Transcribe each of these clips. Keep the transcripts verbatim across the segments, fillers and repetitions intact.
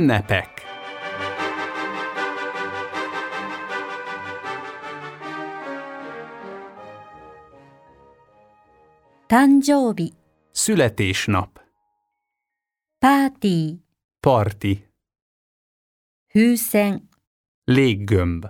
Ünnepek. Tanjoubi, Születésnap. party, Parti. 風船。 Léggömb.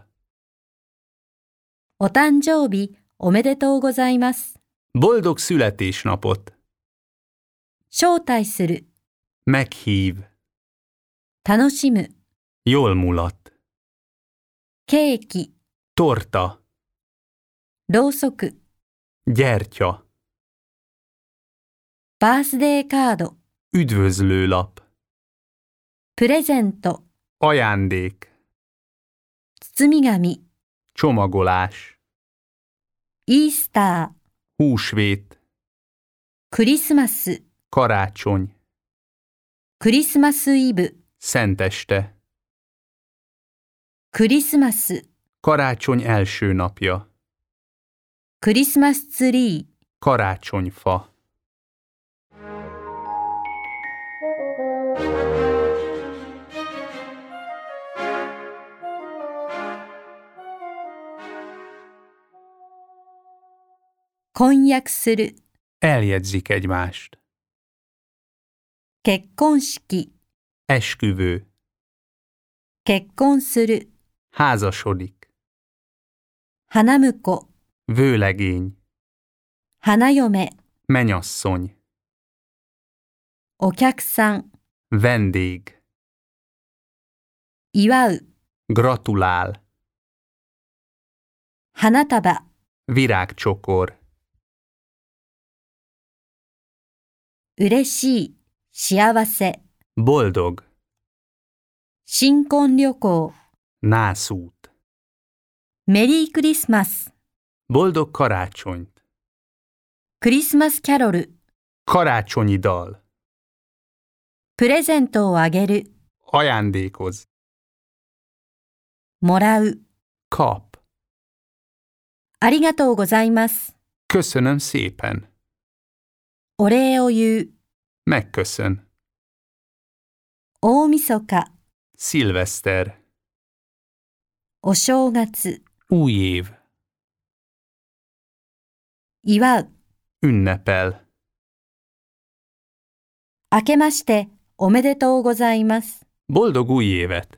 お誕生日おめでとうございます。 Boldog születésnapot. 招待する、 Meghív. 楽しむ、 Jól mulat. ケーキ、 Torta. ろうそく、 Gyertya. バースデーカード、 Üdvözlőlap. プレゼント、 Ajándék. 包み紙、 Csomagolás. イースター、 Húsvét. クリスマス、 Karácsony. クリスマスイブ、 Szenteste. クリスマス、 Karácsony első napja. クリスマスツリー、 Karácsonyfa. 「婚約する」 Eljegyzik egymást. 「結婚式」 Esküvő. 「結婚する」 Házasodik. 「花婿」 Vőlegény. 「花嫁」 Menyasszony. 「お客さん」 Vendég. 「祝う」 Gratulál. 「花束」 Virágcsokor. 「嬉しい」「幸せ」 Boldog. 「新婚旅行」 Nászút. 「メリークリスマス」 Boldog karácsonyt. 「クリスマスキャロル」 Karácsonyi dal. 「プレゼントをあげる」 Ajándékoz. 「もらう」 Kap. 「ありがとうございます」 Köszönöm szépen. 「お礼を言う」 Megköszön. 「大晦日」 Szilveszter. 「お正月」 Új év. 「祝う」 Ünnepel. 「明けましておめでとうございます」 Boldog új évet!